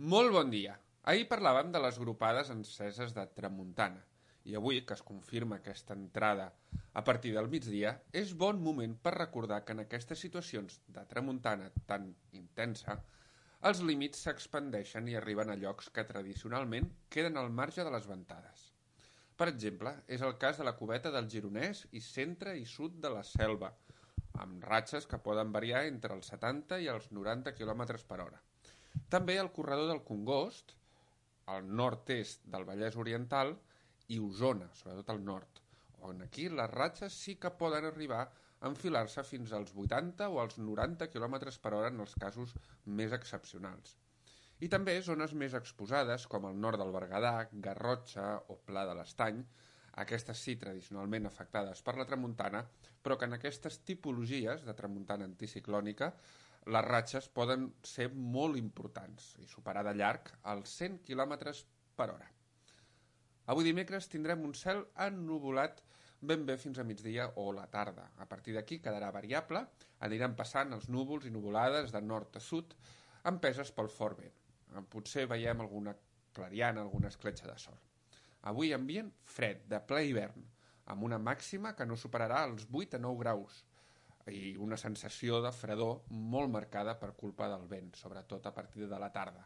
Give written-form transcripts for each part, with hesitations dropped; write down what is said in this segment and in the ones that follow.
Molt bon dia. Ahir parlàvem de les grupades enceses de tramuntana i avui, que es confirma aquesta entrada a partir del migdia, és bon moment per recordar que en aquestes situacions de tramuntana tan intensa els límits s'expandeixen i arriben a llocs que tradicionalment queden al marge de les ventades. Per exemple, és el cas de la cubeta del Gironès i centre i sud de la Selva, amb ratxes que poden variar entre els 70 i els 90 km per hora. També el corredor del Congost, al nord-est del Vallès Oriental i Osona, sobretot al nord, on aquí les ratxes sí que poden arribar a enfilar-se fins als 80 o als 90 km per hora en els casos més excepcionals. I també zones més exposades, com el nord del Berguedà, Garrotxa o Pla de l'Estany, aquestes sí tradicionalment afectades per la tramuntana, però que en aquestes tipologies de tramuntana anticiclònica les ratxes poden ser molt importants i superar de llarg els 100 km per hora. Avui dimecres tindrem un cel ennuvolat ben bé fins a migdia o la tarda. A partir d'aquí quedarà variable, aniran passant els núvols i nuvolades de nord a sud, empeses pel fort vent. Potser veiem alguna clariana, alguna escletxa de sol. Avui ambient fred, de ple hivern, amb una màxima que no superarà els 8 a 9 graus i una sensació de fredor molt marcada per culpa del vent, sobretot a partir de la tarda.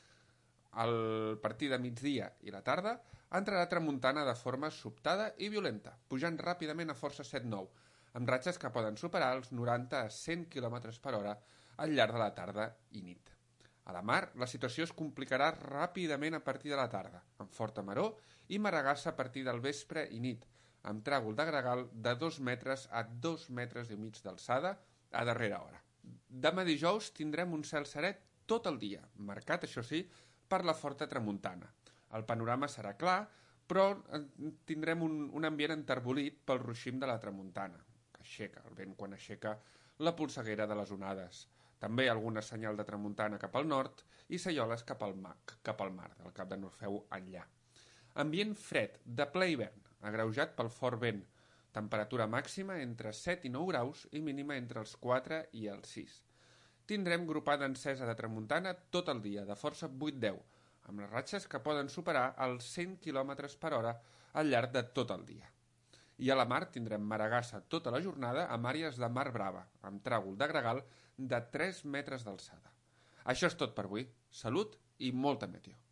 Al partir de migdia i la tarda entrarà tramuntana de forma sobtada i violenta, pujant ràpidament a força 7-9, amb ratxes que poden superar els 90 a 100 km per hora al llarg de la tarda i nit. A la mar, la situació es complicarà ràpidament a partir de la tarda, amb forta maror i maregassa a partir del vespre i nit, amb tràgol de gregal de 2 metres a 2 metres i mig d'alçada a darrera hora. Demà dijous tindrem un cel serè tot el dia, marcat, això sí, per la forta tramuntana. El panorama serà clar, però tindrem un ambient enterbolit pel ruixim de la tramuntana, que aixeca, el vent quan aixeca la polseguera de les onades. També alguna senyal de tramuntana cap al nord i seioles cap al mar, del Cap de Norfeu enllà. Ambient fred, de ple hivern, agreujat pel fort vent. Temperatura màxima entre 7 i 9 graus i mínima entre els 4 i els 6. Tindrem gropada encesa de tramuntana tot el dia, de força 8-10, amb les ratxes que poden superar els 100 km per hora al llarg de tot el dia. I a la mar tindrem maregassa tota la jornada amb àrees de mar brava, amb tràgol de gregal de 3 metres d'alçada. Això és tot per avui. Salut i molta meteo.